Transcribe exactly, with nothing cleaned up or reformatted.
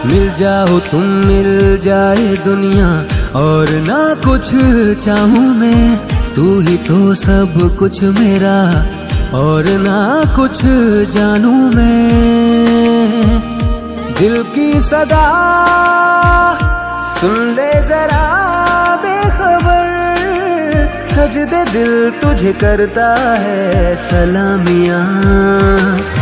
मिल जाओ तुम, मिल जाए दुनिया, और ना कुछ चाहूं मैं, तू ही तो सब कुछ मेरा, और ना कुछ जानू मैं। दिल की सदा सुन ले जरा बेखबर, सजदे दिल तुझे करता है सलामियां।